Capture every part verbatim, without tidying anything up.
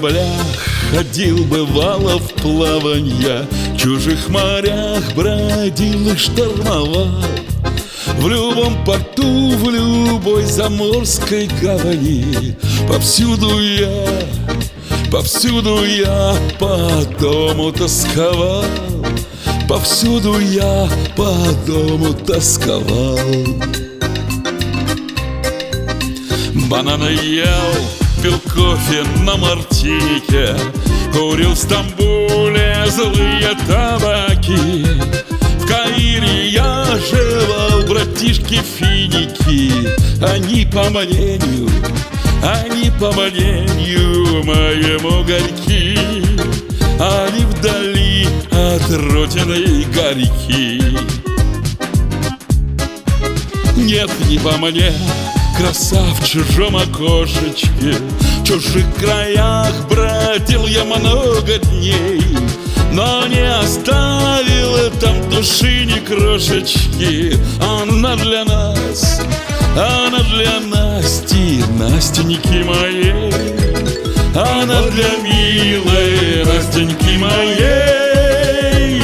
кораблях ходил, бывало, в плаванья, в чужих морях бродил и штормовал. В любом порту, в любой заморской гавани повсюду я, повсюду я по дому тосковал. Повсюду я по дому тосковал. Бананы ел, пил кофе на Мартинике, курил в Стамбуле злые табаки. В Каире я жевал, братишки, финики. Они по мнению, они по мнению моему горьки. Они вдали от родины горьки. Нет, не по мне, краса в чужом окошечке. В чужих краях бродил я много дней, но не оставила там души ни крошечки. Она для нас, она для Насти, Настеньки моей. Она для милой Настеньки моей.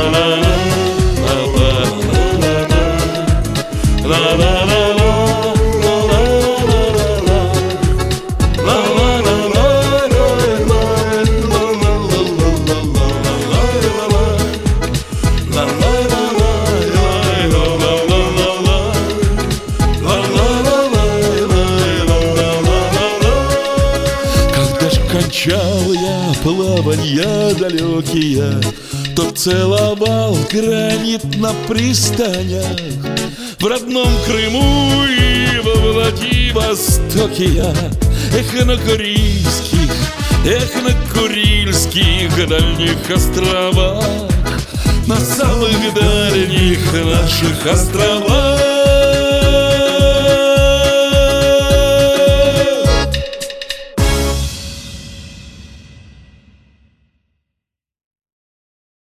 Кончал я плаванья далекие, то целовал гранит на пристанях. В родном Крыму и во Владивостоке я. Эх, на Курильских, эх, на Курильских дальних островах, на самых дальних наших островах.